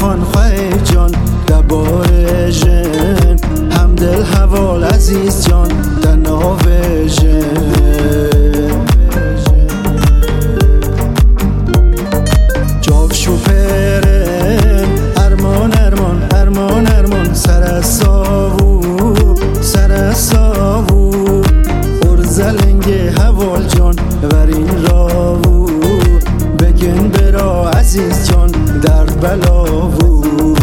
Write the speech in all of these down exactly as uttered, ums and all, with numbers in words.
خان خواه جان دبار جن همدل حوال عزیز جان دناو جن جاو شوپرن ارمان ارمان ارمان ارمان سر ساوو سر ساوو ارزلنگ حوال جان ورین راوو بگن برا عزیز جان در بلاوو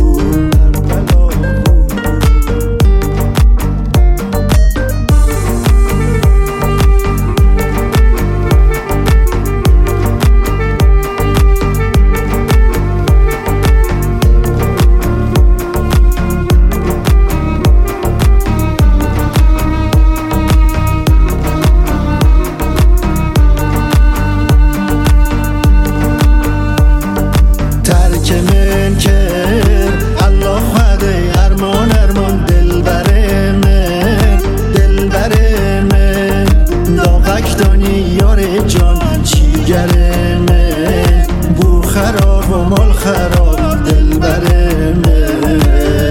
من کر الله خواده ارمان ارمان دل بره من دل بره من داغک دانی یار جان چیگره من بو خراب و مال خراب دل بره من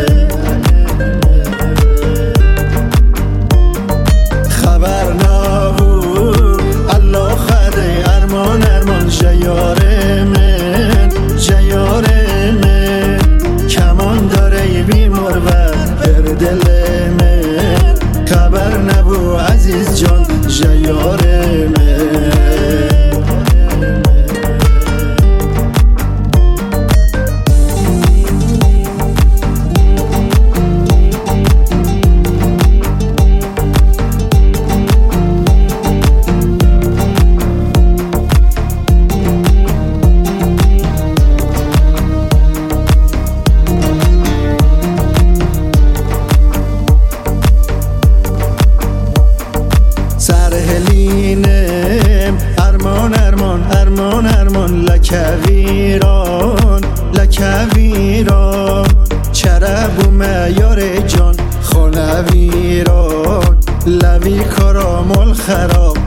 خبر نبو الله خواده ارمان ارمان جیاره من جیاره دل من خبر نبو عزیز جان جیار من سرهلینم ارمان ارمان ارمان ارمان لکویران لکویران چرب و میار جان خانویران لوی کارامال خراب